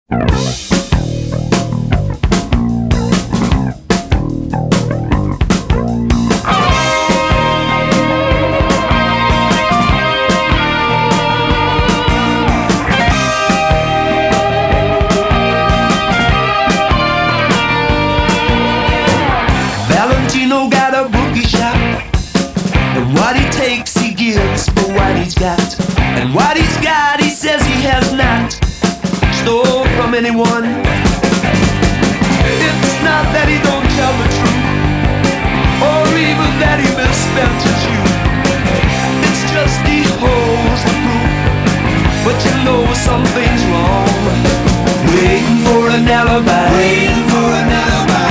Valentino got a bookie shop, and what he takes he gives for what he's got. And what he's got he says he has not stole from anyone. It's not that he don't tell the truth, or even that he misspent his youth. It's just he holds the proof, but you know something's wrong. Waiting for an alibi, waiting for an alibi,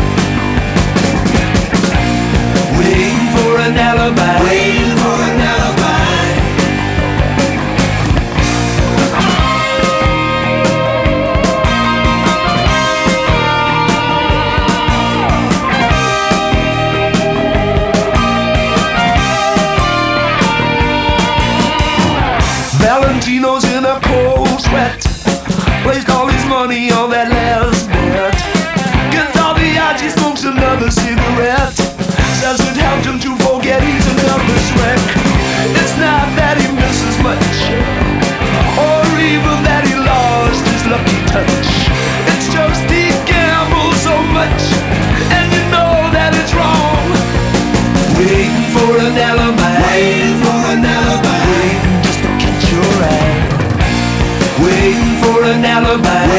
waiting for an alibi, waiting for an alibi. Valentino's in a cold sweat, placed all his money on that last bet. Gets all the odds, he smokes another cigarette, says it helped him to forget he's a nervous wreck. It's not that he misses much, or even that he lost his lucky touch. It's just he gambles so much, and you know that it's wrong. Waiting for an alibi, waiting for an alibi, waiting just to catch your eye. Waiting for an alibi,